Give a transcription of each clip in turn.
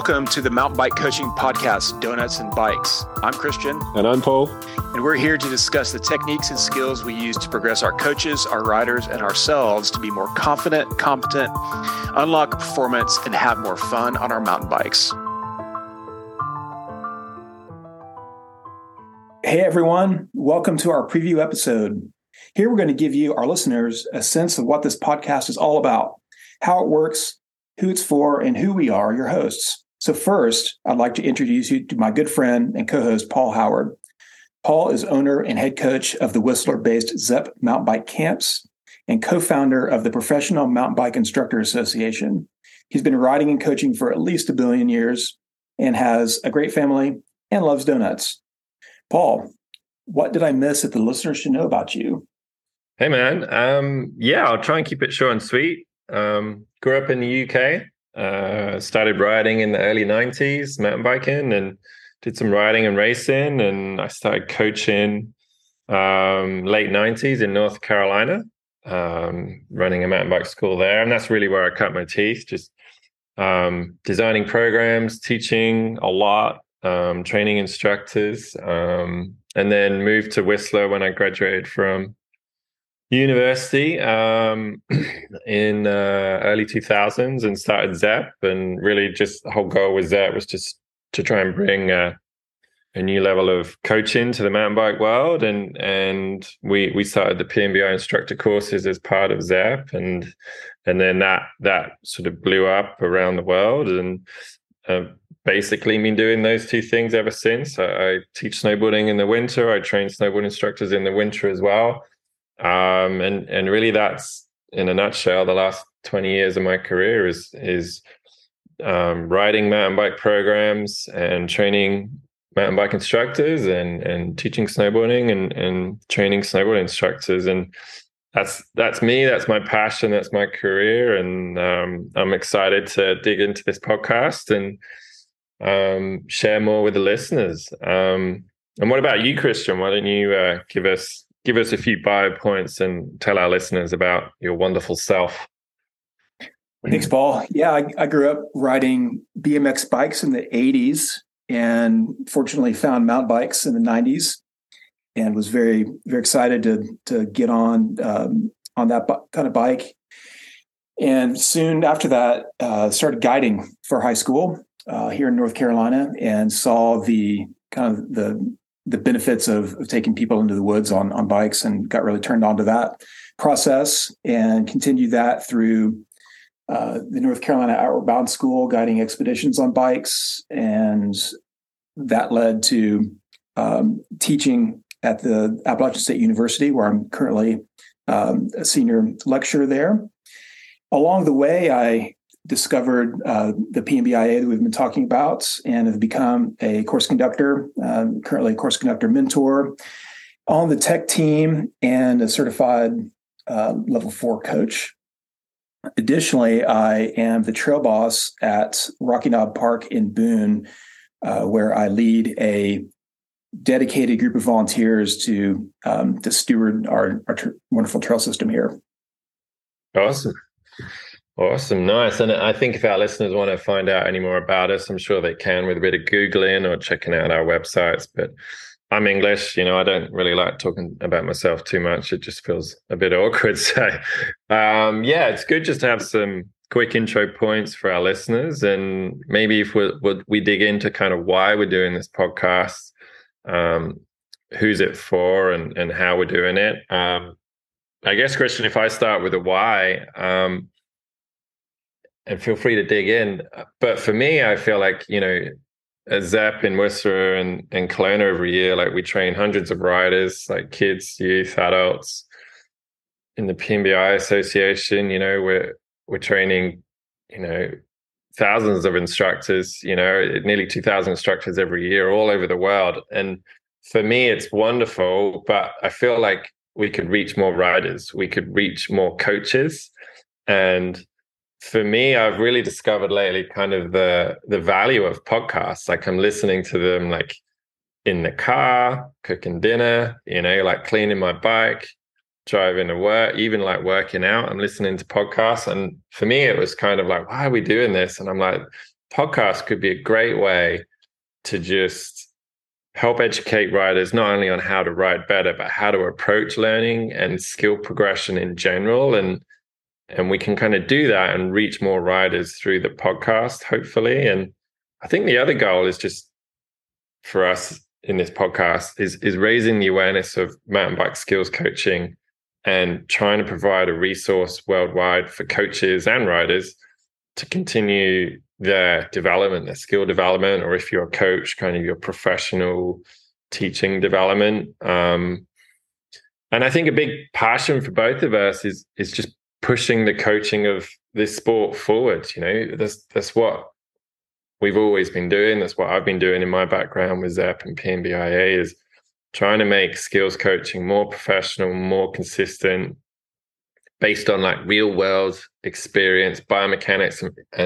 Welcome to the Mountain Bike Coaching Podcast, Donuts and Bikes. I'm Christian. And I'm Paul. And we're here to discuss the techniques and skills we use to progress our coaches, our riders, and ourselves to be more confident, competent, unlock performance, and have more fun on our mountain bikes. Hey, everyone. Welcome to our preview episode. Here we're going to give you, our listeners, a sense of what this podcast is all about, how it works, who it's for, and who we are, your hosts. So first, I'd like to introduce you to my good friend and co-host, Paul Howard. Paul is owner and head coach of the Whistler-based Zepp Mountain Bike Camps and co-founder of the Professional Mountain Bike Instructor Association. He's been riding and coaching for at least 1 billion years and has a great family and loves donuts. Paul, what did I miss that the listeners should know about you? Hey, man. I'll try and keep it short and sweet. Grew up in the UK, started riding in the early 90s, mountain biking, and did some riding and racing. And I started coaching late 90s in North Carolina, running a mountain bike school there. And that's really where I cut my teeth, just designing programs, teaching a lot, training instructors, and then moved to Whistler when I graduated from university in early 2000s and started Zepp. And really just the whole goal with Zepp was just to try and bring a new level of coaching to the mountain bike world. And we started the PMBI instructor courses as part of Zepp. And then that sort of blew up around the world. And basically been doing those two things ever since. I teach snowboarding in the winter. I train snowboard instructors in the winter as well. And really that's, in a nutshell, the last 20 years of my career is riding mountain bike programs and training mountain bike instructors and teaching snowboarding and training snowboard instructors. And that's me, that's my passion, that's my career. And I'm excited to dig into this podcast and share more with the listeners. And what about you, Christian? Why don't you give us a few bio points and tell our listeners about your wonderful self? Thanks, Paul. Yeah, I grew up riding BMX bikes in the 80s and fortunately found mountain bikes in the 90s and was very, very excited to get on that kind of bike. And soon after that, started guiding for high school here in North Carolina and saw the benefits of taking people into the woods on bikes and got really turned on to that process and continued that through the North Carolina Outward Bound School, guiding expeditions on bikes. And that led to teaching at the Appalachian State University, where I'm currently a senior lecturer there. Along the way, I discovered the PMBIA that we've been talking about and have become a course conductor, currently a course conductor mentor on the tech team and a certified level 4 coach. Additionally, I am the trail boss at Rocky Knob Park in Boone, where I lead a dedicated group of volunteers to steward our wonderful trail system here. Awesome. Nice. And I think if our listeners want to find out any more about us, I'm sure they can with a bit of Googling or checking out our websites. But I'm English, I don't really like talking about myself too much. It just feels a bit awkward. So, it's good just to have some quick intro points for our listeners. And maybe if we dig into kind of why we're doing this podcast, who's it for and how we're doing it. I guess, Christian, if I start with a why, and feel free to dig in. But for me, I feel like, at Zepp in Whistler and Kelowna every year, like we train hundreds of riders, like kids, youth, adults. In the PMBI Association, we're training, thousands of instructors, nearly 2,000 instructors every year all over the world. And for me, it's wonderful, but I feel like we could reach more riders. We could reach more coaches. And for me, I've really discovered lately kind of the value of podcasts. Like I'm listening to them like in the car, cooking dinner, like cleaning my bike, driving to work, even like working out. I'm listening to podcasts. And for me, it was kind of like, why are we doing this? And I'm like, podcast could be a great way to just help educate riders not only on how to ride better, but how to approach learning and skill progression in general. And we can kind of do that and reach more riders through the podcast, hopefully. And I think the other goal is just for us in this podcast is raising the awareness of mountain bike skills coaching and trying to provide a resource worldwide for coaches and riders to continue their development, their skill development, or if you're a coach, kind of your professional teaching development. And I think a big passion for both of us is just pushing the coaching of this sport forward. That's what we've always been doing. That's what I've been doing in my background with ZEP and PNBIA, is trying to make skills coaching more professional, more consistent, based on like real world experience, biomechanics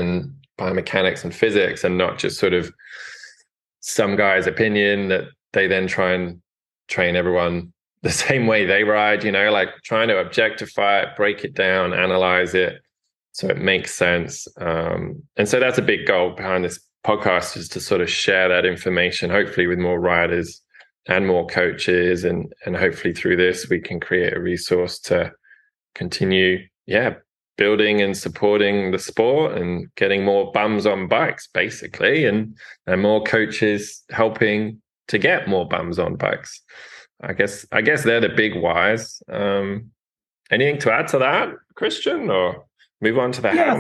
and physics, and not just sort of some guy's opinion that they then try and train everyone the same way they ride, like trying to objectify it, break it down, analyze it so it makes sense. And so that's a big goal behind this podcast, is to sort of share that information, hopefully with more riders and more coaches. And hopefully through this, we can create a resource to continue, building and supporting the sport and getting more bums on bikes, basically, and more coaches helping to get more bums on bikes. I guess they're the big whys. Anything to add to that, Christian, or move on to the how?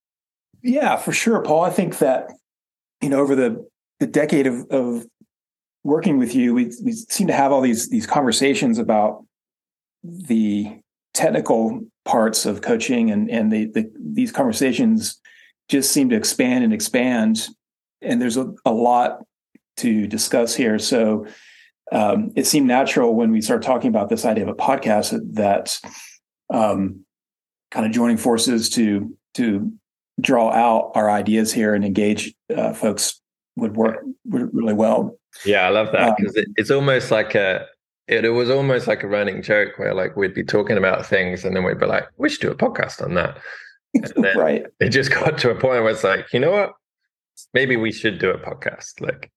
For sure, Paul. I think that, over the decade of working with you, we seem to have all these conversations about the technical parts of coaching, and these conversations just seem to expand and expand. And there's a lot to discuss here. So it seemed natural when we started talking about this idea of a podcast that kind of joining forces to draw out our ideas here and engage folks would work really well. Yeah, I love that, because it's almost like it was almost like a running joke where like we'd be talking about things and then we'd be like, we should do a podcast on that. And then right. It just got to a point where it's like, you know what? Maybe we should do a podcast. Like,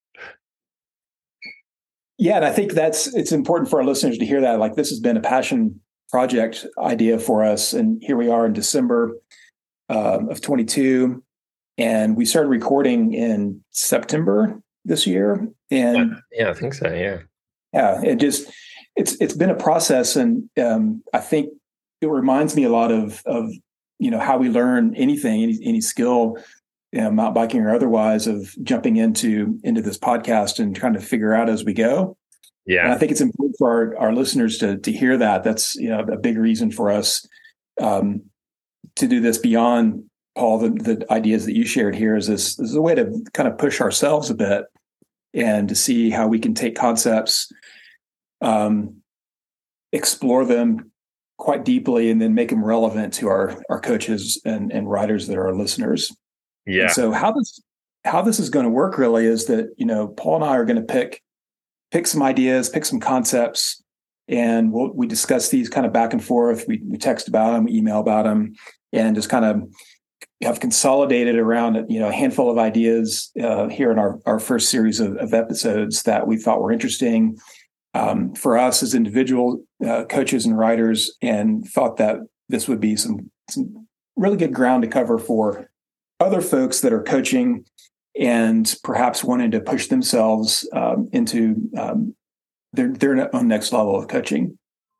yeah, and I think it's important for our listeners to hear that. Like, this has been a passion project idea for us, and here we are in December of 22, and we started recording in September this year. And I think so. Yeah, it's been a process, and I think it reminds me a lot of how we learn anything, any skill, mountain biking or otherwise, of jumping into this podcast and trying to figure out as we go. Yeah, and I think it's important for our listeners to hear that. That's a big reason for us to do this beyond, Paul, the ideas that you shared here. Is this is a way to kind of push ourselves a bit and to see how we can take concepts, explore them quite deeply, and then make them relevant to our coaches and riders that are our listeners. Yeah. And so how this is going to work really is that, Paul and I are going to pick some ideas, pick some concepts, and we discuss these kind of back and forth. We text about them, we email about them, and just kind of have consolidated around a handful of ideas here in our first series of episodes that we thought were interesting for us as individual coaches and riders, and thought that this would be some really good ground to cover for other folks that are coaching and perhaps wanting to push themselves into their own next level of coaching.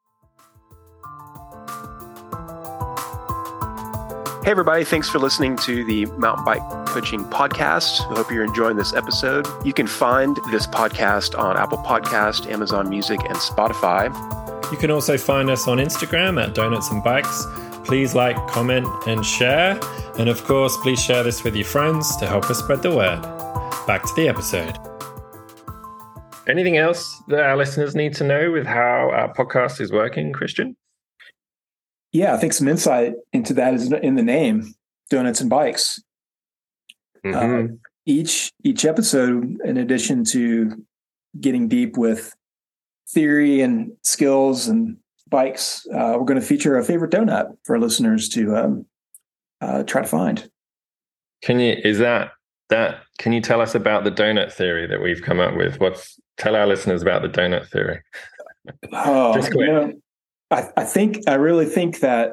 Hey, everybody. Thanks for listening to the Mountain Bike Coaching Podcast. I hope you're enjoying this episode. You can find this podcast on Apple Podcast, Amazon Music, and Spotify. You can also find us on Instagram at Donuts and Bikes. Please like, comment, and share. And of course, please share this with your friends to help us spread the word. Back to the episode. Anything else that our listeners need to know with how our podcast is working, Christian? Yeah, I think some insight into that is in the name, Donuts and Bikes. Mm-hmm. Each episode, in addition to getting deep with theory and skills and bikes, we're going to feature a favorite donut for our listeners to try to find. Is that can you tell us about the donut theory that we've come up with? Tell our listeners about the donut theory. Just quick. I really think that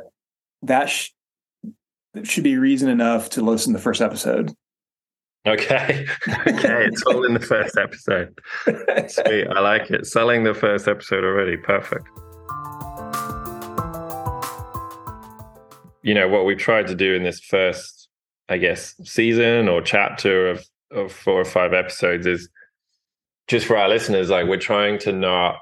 should be reason enough to listen to the first episode. Okay. It's all in the first episode. Sweet. I like it. Selling the first episode already. Perfect. What we've tried to do in this first, I guess, season or chapter of 4 or 5 episodes is just for our listeners, like, we're trying to not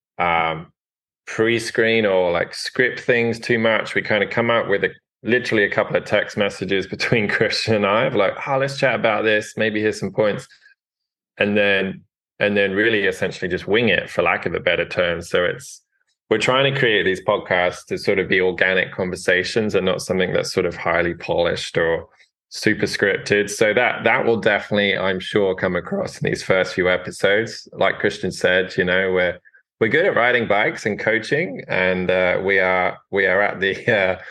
pre-screen or like script things too much. We kind of come up with literally a couple of text messages between Christian and I of like, let's chat about this, maybe here's some points, and then really essentially just wing it, for lack of a better term. So we're trying to create these podcasts to sort of be organic conversations and not something that's sort of highly polished or super scripted. So that will definitely, I'm sure, come across in these first few episodes. Like Christian said, we're good at riding bikes and coaching, and we are at the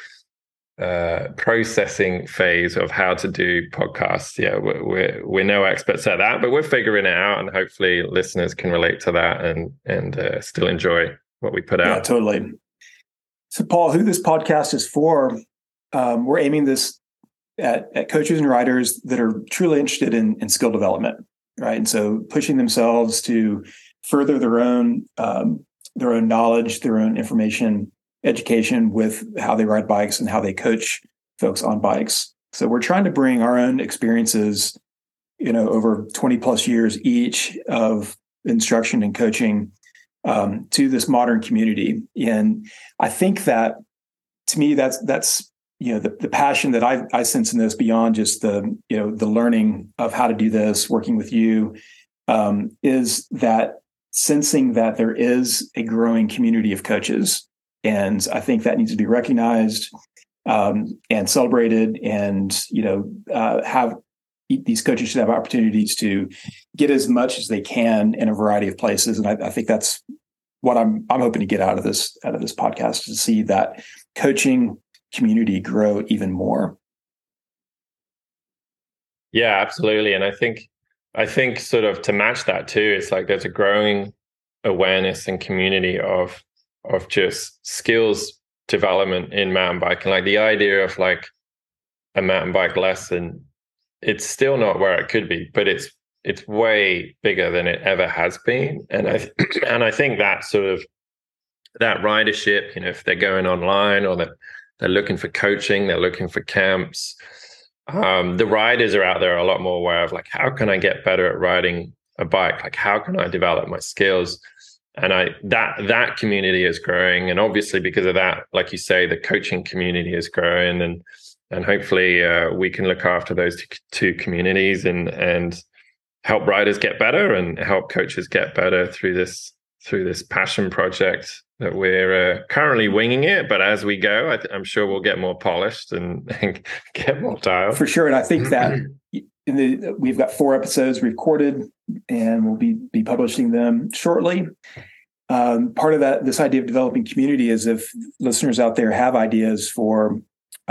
processing phase of how to do podcasts. Yeah, we're no experts at that, but we're figuring it out, and hopefully listeners can relate to that and still enjoy what we put out. Yeah, totally. So, Paul, who this podcast is for, we're aiming this at coaches and riders that are truly interested in skill development, right? And so pushing themselves to further their own knowledge, their own information, education with how they ride bikes and how they coach folks on bikes. So we're trying to bring our own experiences, over 20 plus years each of instruction and coaching to this modern community. And I think that, to me, that's the passion that I sense in this, beyond just the learning of how to do this, working with you, is that sensing that there is a growing community of coaches. And I think that needs to be recognized and celebrated, and have these coaches should have opportunities to get as much as they can in a variety of places. And I think that's what I'm hoping to get out of this podcast, to see that coaching community grow even more. Yeah, absolutely. And I think sort of to match that too, it's like there's a growing awareness and community of just skills development in mountain biking. Like the idea of like a mountain bike lesson, it's still not where it could be, but it's way bigger than it ever has been. And I think that sort of that ridership, if they're going online or they're looking for coaching, they're looking for camps, the riders are out there a lot more aware of like, how can I get better at riding a bike? Like, how can I develop my skills? And that community is growing, and obviously because of that, like you say, the coaching community is growing, and hopefully we can look after those two communities and help riders get better and help coaches get better through this passion project that we're currently winging it. But as we go, I'm sure we'll get more polished and get more dialed. For sure, and I think that we've got 4 episodes recorded, and we'll be publishing them shortly. Part of this idea of developing community is if listeners out there have ideas for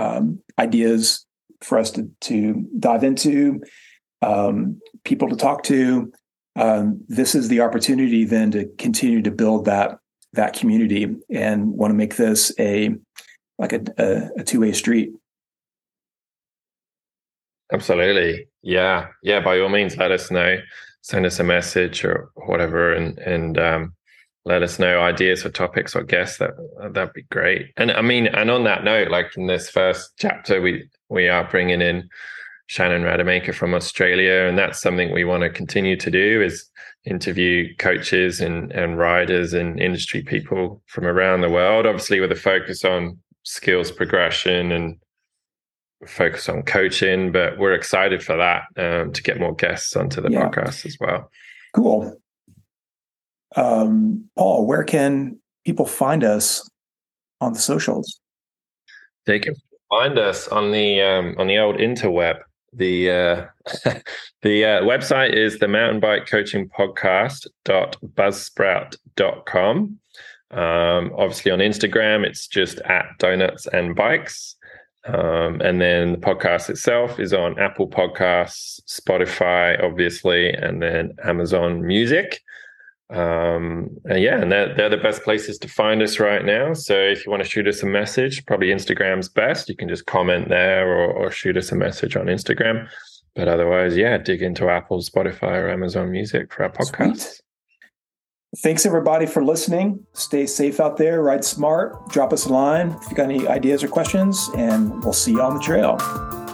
us to dive into, people to talk to, this is the opportunity then to continue to build that community, and want to make this a two-way street. Absolutely. Yeah. By all means, let us know. Send us a message or whatever, and let us know ideas for topics or guests. That'd be great. And I mean, and on that note, like in this first chapter, we are bringing in Shannon Rademacher from Australia, and that's something we want to continue to do, is interview coaches and riders and industry people from around the world, obviously with a focus on skills progression and focus on coaching, but we're excited for that, to get more guests onto the podcast as well. Cool. Paul, where can people find us on the socials? They can find us on the old interweb. The website is the mountainbikecoachingpodcast.buzzsprout.com. Obviously on Instagram, it's just @donuts and bikes. And then the podcast itself is on Apple Podcasts, Spotify, obviously, and then Amazon Music. And they're the best places to find us right now. So if you want to shoot us a message, probably Instagram's best. You can just comment there or shoot us a message on Instagram. But otherwise, dig into Apple, Spotify, or Amazon Music for our podcast. Sweet. Thanks, everybody, for listening. Stay safe out there. Ride smart. Drop us a line if you got any ideas or questions, and we'll see you on the trail.